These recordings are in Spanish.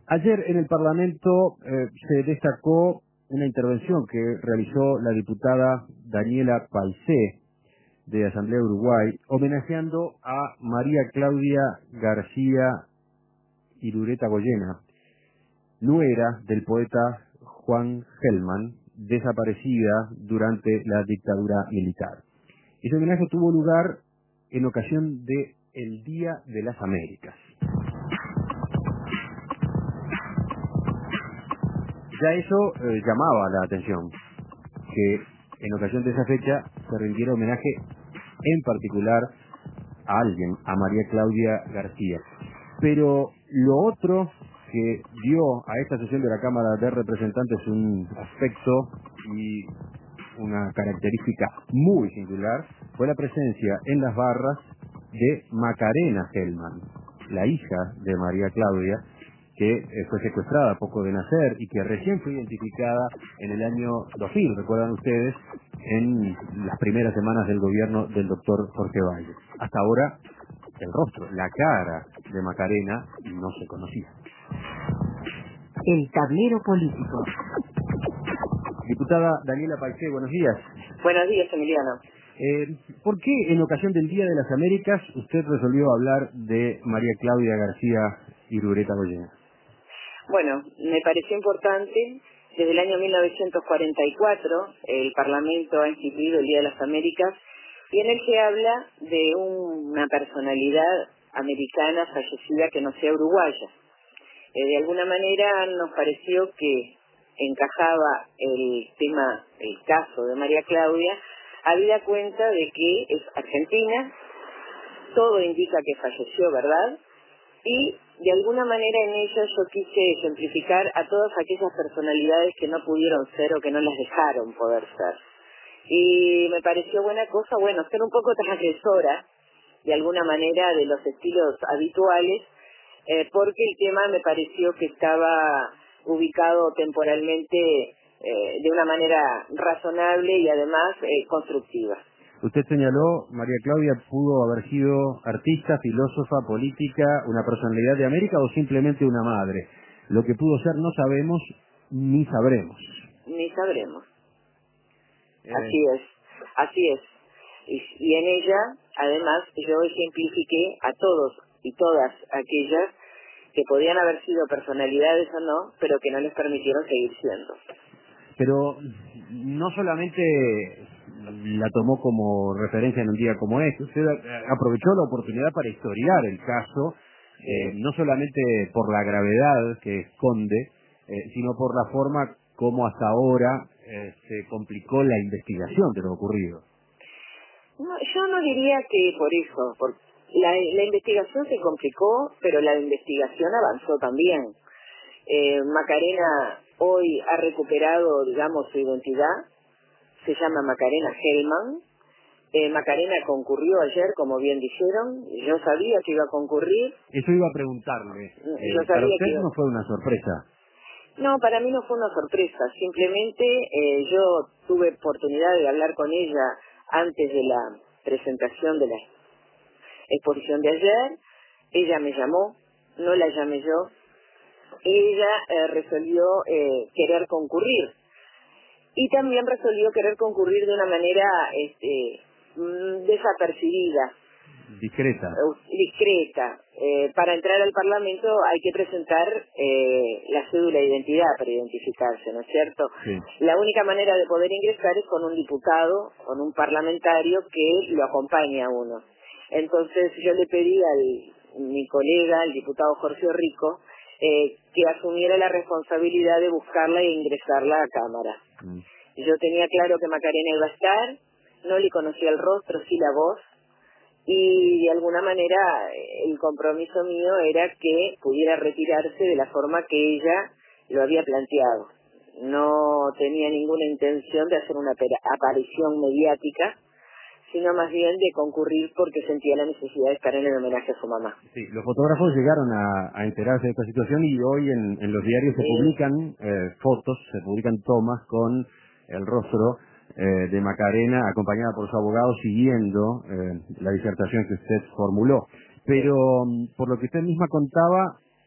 Ayer en el Parlamento se destacó una intervención que realizó la diputada Daniela Paisé de Asamblea Uruguay, homenajeando a María Claudia García Irureta Goyena, nuera del poeta Juan Gelman, desaparecida durante la dictadura militar. Ese homenaje tuvo lugar en ocasión de el Día de las Américas. Ya eso llamaba la atención, que en ocasión de esa fecha se rindiera homenaje en particular a alguien, a María Claudia García. Pero lo otro que dio a esta sesión de la Cámara de Representantes un aspecto y una característica muy singular fue la presencia en las barras de Macarena Gelman, la hija de María Claudia, que fue secuestrada poco de nacer y que recién fue identificada en el año 2000, recuerdan ustedes, en las primeras semanas del gobierno del doctor Jorge Valle. Hasta ahora, el rostro, la cara de Macarena no se conocía. El tablero político. Diputada Daniela Paisé, buenos días. Buenos días, Emiliano. ¿Por qué en ocasión del Día de las Américas usted resolvió hablar de María Claudia García Irureta Goyena? Bueno, me pareció importante. Desde el año 1944 el Parlamento ha instituido el Día de las Américas y en él se habla de una personalidad americana fallecida que no sea uruguaya. De alguna manera nos pareció que encajaba el tema, el caso de María Claudia, habida cuenta de que es argentina, todo indica que falleció, ¿verdad? Y de alguna manera en ella yo quise ejemplificar a todas aquellas personalidades que no pudieron ser o que no las dejaron poder ser. Y me pareció buena cosa, ser un poco transgresora, de alguna manera, de los estilos habituales, porque el tema me pareció que estaba ubicado temporalmente de una manera razonable y además constructiva. Usted señaló, María Claudia pudo haber sido artista, filósofa, política, una personalidad de América o simplemente una madre. Lo que pudo ser no sabemos ni sabremos. Ni sabremos. Así es. Y en ella, además, yo ejemplifiqué a todos y todas aquellas que podían haber sido personalidades o no, pero que no les permitieron seguir siendo. Pero no solamente la tomó como referencia en un día como este, usted aprovechó la oportunidad para historiar el caso, no solamente por la gravedad que esconde, sino por la forma como hasta ahora se complicó la investigación de lo ocurrido. No, yo no diría que por eso, porque la investigación se complicó, pero la investigación avanzó también. Macarena hoy ha recuperado, digamos, su identidad, se llama Macarena Gelman. Macarena concurrió ayer, como bien dijeron, yo sabía que iba a concurrir. Eso iba a preguntarle. ¿Para Sabía usted no fue una sorpresa? No, para mí no fue una sorpresa, simplemente yo tuve oportunidad de hablar con ella antes de la presentación de la exposición de ayer. Ella me llamó, no la llamé yo. Ella resolvió querer concurrir y también resolvió querer concurrir de una manera desapercibida, discreta. Para entrar al Parlamento hay que presentar la cédula de identidad para identificarse, ¿no es cierto? Sí. La única manera de poder ingresar es con un diputado, con un parlamentario que lo acompañe a uno. Entonces yo le pedí a mi colega, el diputado Jorge Rico, que asumiera la responsabilidad de buscarla e ingresarla a Cámara. Yo tenía claro que Macarena iba a estar, no le conocía el rostro, sí la voz, y de alguna manera el compromiso mío era que pudiera retirarse de la forma que ella lo había planteado. No tenía ninguna intención de hacer una aparición mediática, sino más bien de concurrir porque sentía la necesidad de estar en el homenaje a su mamá. Sí, los fotógrafos llegaron a enterarse de esta situación y hoy en los diarios se publican fotos, se publican tomas con el rostro de Macarena acompañada por su abogado siguiendo la disertación que usted formuló. Pero por lo que usted misma contaba,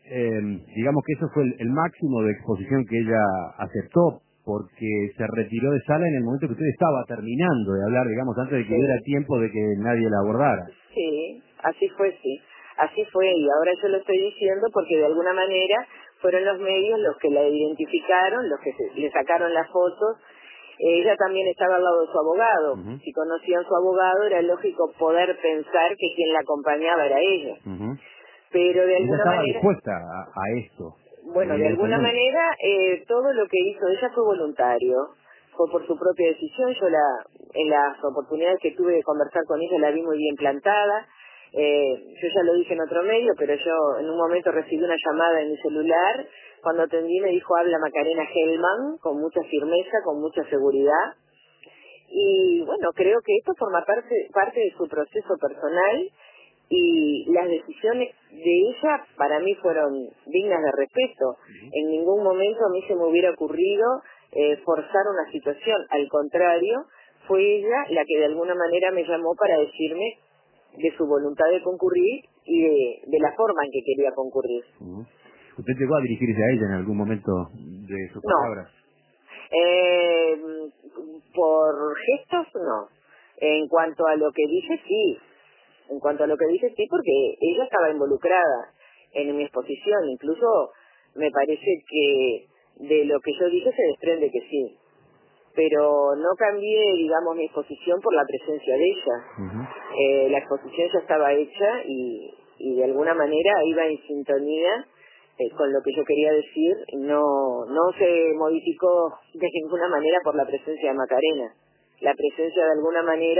digamos que eso fue el máximo de exposición que ella aceptó, porque se retiró de sala en el momento que usted estaba terminando de hablar, digamos, antes de que hubiera tiempo de que nadie la abordara. Sí, así fue, sí. Así fue, y ahora yo lo estoy diciendo porque de alguna manera fueron los medios los que la identificaron, los que le sacaron las fotos. Ella también estaba al lado de su abogado. Uh-huh. Si conocían su abogado, era lógico poder pensar que quien la acompañaba era ella. Uh-huh. Pero de Ella alguna estaba manera... dispuesta a esto. Bueno, de alguna manera todo lo que hizo ella fue voluntario, fue por su propia decisión. Yo en las oportunidades que tuve de conversar con ella la vi muy bien plantada. Yo ya lo dije en otro medio, pero yo en un momento recibí una llamada en mi celular. Cuando atendí me dijo: habla Macarena Hellman, con mucha firmeza, con mucha seguridad. Y bueno, creo que esto forma parte de su proceso personal, y las decisiones de ella para mí fueron dignas de respeto. En ningún momento a mí se me hubiera ocurrido forzar una situación. Al contrario, fue ella la que de alguna manera me llamó para decirme de su voluntad de concurrir y de la forma en que quería concurrir. Uh-huh. ¿Usted llegó a dirigirse a ella en algún momento de sus palabras? Por gestos, no. En cuanto a lo que dije, sí. En cuanto a lo que dije, sí, porque ella estaba involucrada en mi exposición. Incluso me parece que de lo que yo dije se desprende que sí. Pero no cambié, digamos, mi exposición por la presencia de ella. Uh-huh. La exposición ya estaba hecha y de alguna manera iba en sintonía con lo que yo quería decir. No se modificó de ninguna manera por la presencia de Macarena. La presencia de alguna manera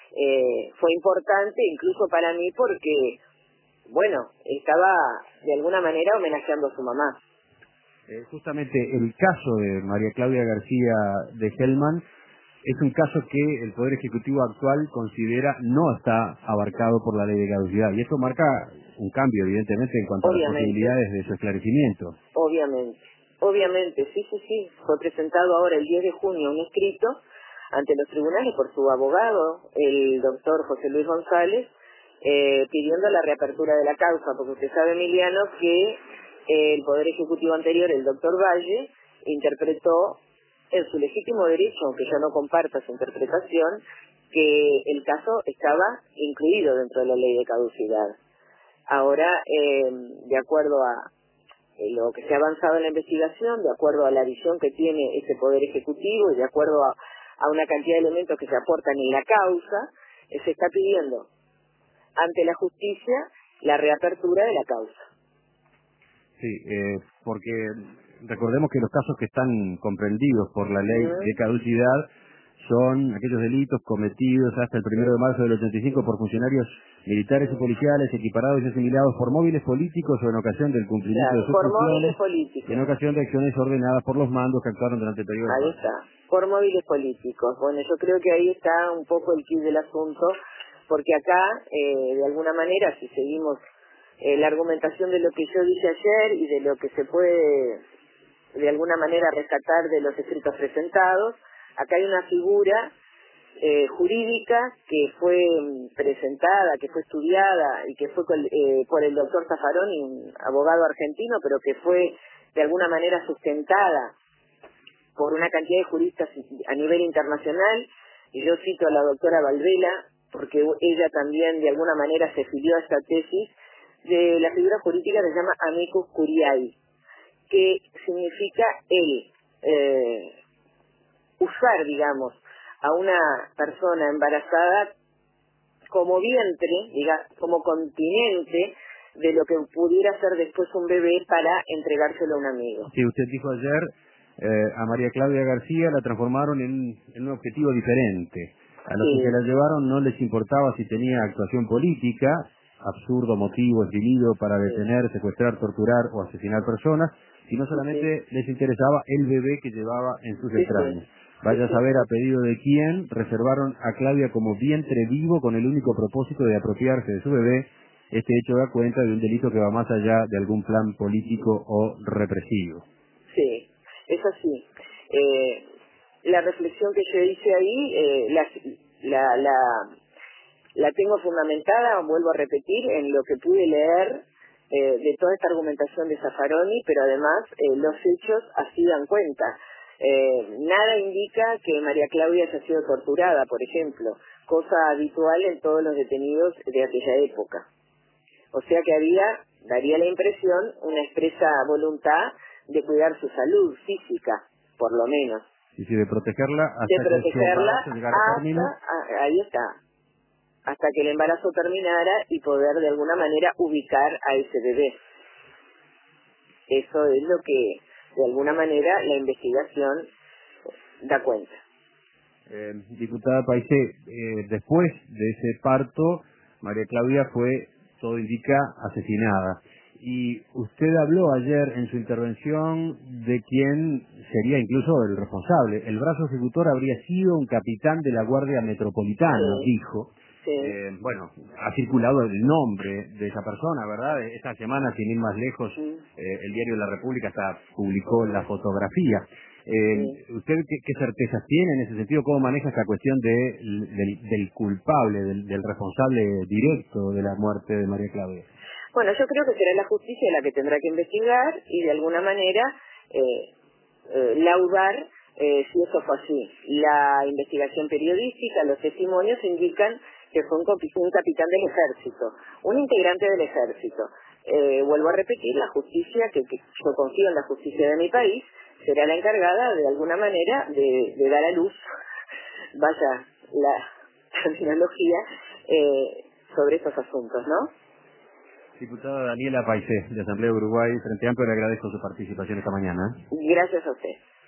fue importante incluso para mí porque, bueno, estaba de alguna manera homenajeando a su mamá. Justamente el caso de María Claudia García de Hellman es un caso que el Poder Ejecutivo actual considera no está abarcado por la ley de caducidad, y esto marca un cambio evidentemente en cuanto a las posibilidades de su esclarecimiento. Obviamente, sí. Fue presentado ahora el 10 de junio un escrito ante los tribunales por su abogado, el doctor José Luis González, pidiendo la reapertura de la causa, porque usted sabe, Emiliano, que el Poder Ejecutivo anterior, el doctor Valle, interpretó en su legítimo derecho, aunque yo no comparta su interpretación, que el caso estaba incluido dentro de la ley de caducidad. Ahora, de acuerdo a lo que se ha avanzado en la investigación, de acuerdo a la visión que tiene ese Poder Ejecutivo y de acuerdo a una cantidad de elementos que se aportan en la causa, se está pidiendo ante la justicia la reapertura de la causa. Sí, porque recordemos que los casos que están comprendidos por la ley de caducidad son aquellos delitos cometidos hasta el 1 de marzo del 85 por funcionarios militares y policiales equiparados y asimilados por móviles políticos o en ocasión del cumplimiento de sus funciones, en ocasión de acciones ordenadas por los mandos que actuaron durante el periodo de paz. Ahí está, por móviles políticos. Bueno, yo creo que ahí está un poco el quid del asunto, porque acá, de alguna manera, si seguimos la argumentación de lo que yo dije ayer y de lo que se puede de alguna manera rescatar de los escritos presentados, acá hay una figura jurídica que fue presentada, que fue estudiada y que fue por el doctor Zaffaroni, un abogado argentino, pero que fue de alguna manera sustentada por una cantidad de juristas a nivel internacional, y yo cito a la doctora Valvela, porque ella también de alguna manera se filió a esta tesis, de la figura jurídica que se llama amicus curiae, que significa usar, digamos, a una persona embarazada como vientre, digamos, como continente de lo que pudiera ser después un bebé para entregárselo a un amigo. Sí, usted dijo ayer, a María Claudia García la transformaron en un objetivo diferente. A los que se la llevaron no les importaba si tenía actuación política, absurdo motivo esgrimido para detener, secuestrar, torturar o asesinar personas, sino solamente les interesaba el bebé que llevaba en sus entrañas. Vaya a saber a pedido de quién reservaron a Claudia como vientre vivo con el único propósito de apropiarse de su bebé. Este hecho da cuenta de un delito que va más allá de algún plan político o represivo. Sí, es así. La reflexión que yo hice ahí, la tengo fundamentada, vuelvo a repetir, en lo que pude leer de toda esta argumentación de Zaffaroni, pero además los hechos así dan cuenta. Nada indica que María Claudia haya sido torturada, por ejemplo, cosa habitual en todos los detenidos de aquella época. O sea que daría la impresión, una expresa voluntad de cuidar su salud física, por lo menos. Y si de protegerla hasta de protegerla que su llegara a término. ahí está, hasta que el embarazo terminara y poder de alguna manera ubicar a ese bebé. Eso es lo que de alguna manera la investigación da cuenta. Diputada Paisé, después de ese parto, María Claudia fue, todo indica, asesinada. Y usted habló ayer en su intervención de quién sería incluso el responsable. El brazo ejecutor habría sido un capitán de la Guardia Metropolitana, Sí, dijo. sí. Bueno, ha circulado el nombre de esa persona, ¿verdad? Esta semana, sin ir más lejos, el diario La República hasta publicó la fotografía. ¿Usted qué certezas tiene en ese sentido? ¿Cómo maneja esta cuestión del culpable, del responsable directo de la muerte de María Claudia? Bueno, yo creo que será la justicia la que tendrá que investigar y de alguna manera laudar si eso fue así. La investigación periodística, los testimonios indican que fue un capitán del ejército, un integrante del ejército. Vuelvo a repetir, la justicia, que yo confío en la justicia de mi país, será la encargada de alguna manera de dar a luz, vaya la terminología, sobre estos asuntos, ¿no? Diputada Daniela Paisé, de Asamblea de Uruguay, Frente Amplio, le agradezco su participación esta mañana. Gracias a usted.